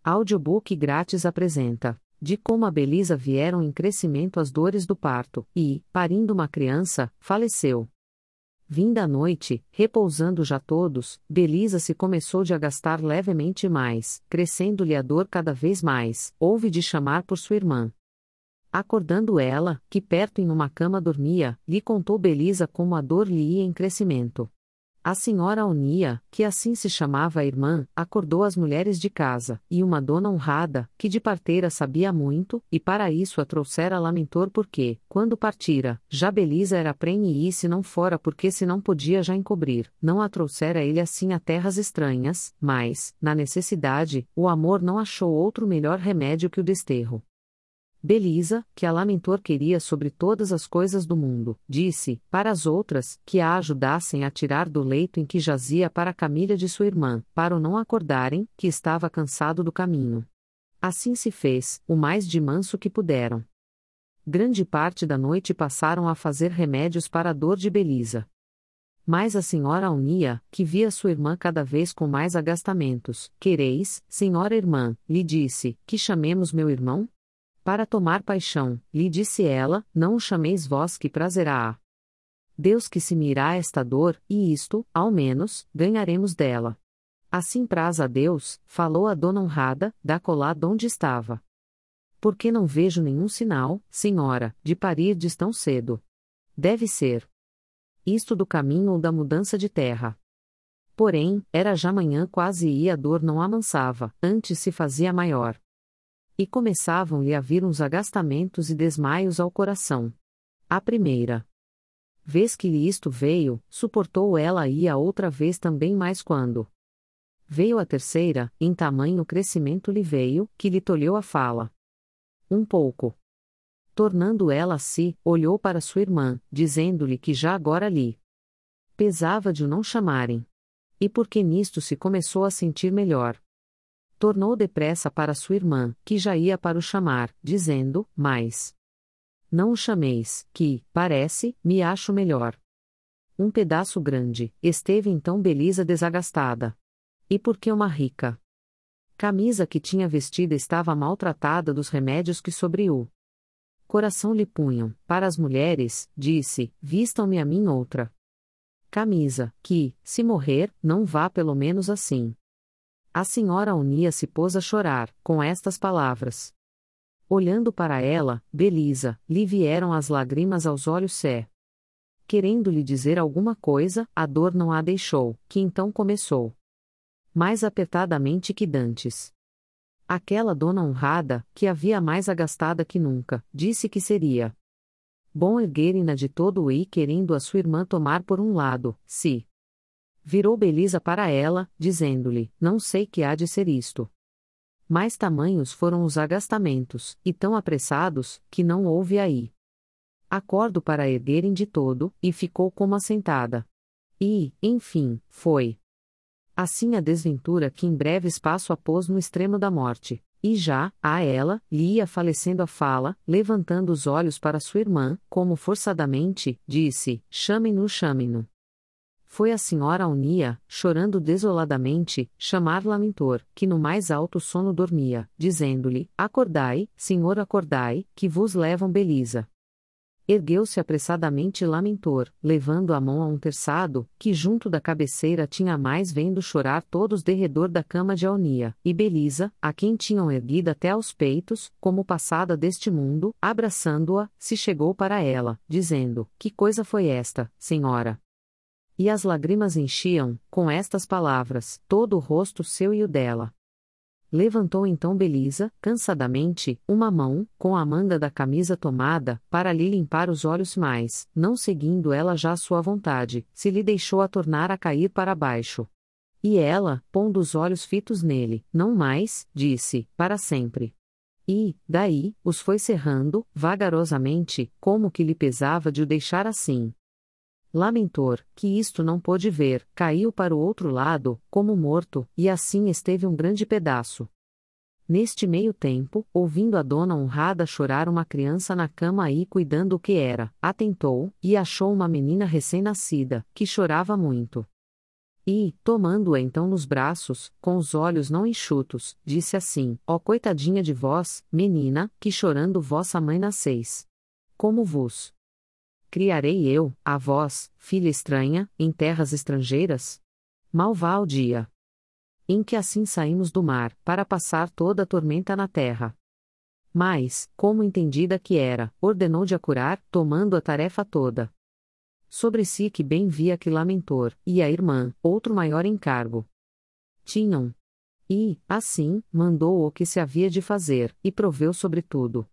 Audiobook grátis apresenta: de como a Belisa vieram em crescimento as dores do parto, e, parindo uma criança, faleceu. Vinda a noite, repousando já todos, Belisa se começou de agastar levemente mais, crescendo-lhe a dor cada vez mais, houve de chamar por sua irmã. Acordando ela, que perto em uma cama dormia, lhe contou Belisa como a dor lhe ia em crescimento. A senhora Aunia, que assim se chamava a irmã, acordou as mulheres de casa, e uma dona honrada, que de parteira sabia muito, e para isso a trouxera a Lamentor porque, quando partira, já Belisa era prenhe e se não fora porque se não podia já encobrir, não a trouxera ele assim a terras estranhas, mas, na necessidade, o amor não achou outro melhor remédio que o desterro. Belisa, que a Lamentor queria sobre todas as coisas do mundo, disse, para as outras, que a ajudassem a tirar do leito em que jazia para a camilha de sua irmã, para o não acordarem, que estava cansado do caminho. Assim se fez, o mais de manso que puderam. Grande parte da noite passaram a fazer remédios para a dor de Belisa. Mas a senhora Aunia, que via sua irmã cada vez com mais agastamentos, quereis, senhora irmã, lhe disse, que chamemos meu irmão? Para tomar paixão, lhe disse ela, não o chameis vós que prazerá. Deus que se mirá esta dor, e isto, ao menos, ganharemos dela. Assim praz a Deus, falou a dona honrada, da colá donde estava. Porque não vejo nenhum sinal, senhora, de parirdes tão cedo. Deve ser isto do caminho ou da mudança de terra. Porém, era já manhã quase e a dor não amansava, antes se fazia maior. E começavam-lhe a vir uns agastamentos e desmaios ao coração. A primeira vez que lhe isto veio, suportou ela e a outra vez também mais quando veio a terceira, em tamanho crescimento lhe veio, que lhe tolheu a fala. Um pouco. Tornando ela a si, olhou para sua irmã, dizendo-lhe que já agora lhe pesava de o não chamarem. E porque nisto se começou a sentir melhor. Tornou depressa para sua irmã, que já ia para o chamar, dizendo, mas não o chameis, que, parece, me acho melhor. Um pedaço grande, esteve então Belisa desagastada. E porque uma rica camisa que tinha vestida estava maltratada dos remédios que sobre o coração lhe punham, para as mulheres, disse, vistam-me a mim outra camisa, que, se morrer, não vá pelo menos assim. A senhora Aunia se pôs a chorar, com estas palavras. Olhando para ela, Belisa, lhe vieram as lágrimas aos olhos querendo lhe dizer alguma coisa, a dor não a deixou, que então começou. Mais apertadamente que dantes. Aquela dona honrada, que havia mais agastada que nunca, disse que seria bom erguerem-na de todo e querendo a sua irmã tomar por um lado, se virou Belisa para ela, dizendo-lhe, não sei que há de ser isto. Mais tamanhos foram os agastamentos, e tão apressados, que não houve aí acordo para erguerem de todo, e ficou como assentada. E, enfim, foi assim a desventura que em breve espaço a pôs no extremo da morte, e já, a ela, lhe ia falecendo a fala, levantando os olhos para sua irmã, como forçadamente, disse, chamem-no, chamem-no. Foi a senhora Aunia, chorando desoladamente, chamar Lamentor, que no mais alto sono dormia, dizendo-lhe, acordai, senhor acordai, que vos levam Belisa. Ergueu-se apressadamente Lamentor, levando a mão a um terçado, que junto da cabeceira tinha mais vendo chorar todos derredor da cama de Aunia, e Belisa, a quem tinham erguida até aos peitos, como passada deste mundo, abraçando-a, se chegou para ela, dizendo, que coisa foi esta, senhora? E as lágrimas enchiam, com estas palavras, todo o rosto seu e o dela. Levantou então Belisa, cansadamente, uma mão, com a manga da camisa tomada, para lhe limpar os olhos mais, não seguindo ela já sua vontade, se lhe deixou a tornar a cair para baixo. E ela, pondo os olhos fitos nele, não mais, disse, para sempre. E, daí, os foi cerrando, vagarosamente, como que lhe pesava de o deixar assim. Lamentor, que isto não pôde ver, caiu para o outro lado, como morto, e assim esteve um grande pedaço. Neste meio tempo, ouvindo a dona honrada chorar uma criança na cama aí cuidando o que era, atentou, e achou uma menina recém-nascida, que chorava muito. E, tomando-a então nos braços, com os olhos não enxutos, disse assim: Ó coitadinha de vós, menina, que chorando vossa mãe nasceis. Como vos criarei eu, a vós, filha estranha, em terras estrangeiras? Mal vá o dia em que assim saímos do mar, para passar toda a tormenta na terra. Mas, como entendida que era, ordenou de a curar, tomando a tarefa toda sobre si, que bem via que Lamentor, e a irmã, outro maior encargo tinham. E, assim, mandou o que se havia de fazer, e proveu sobre tudo.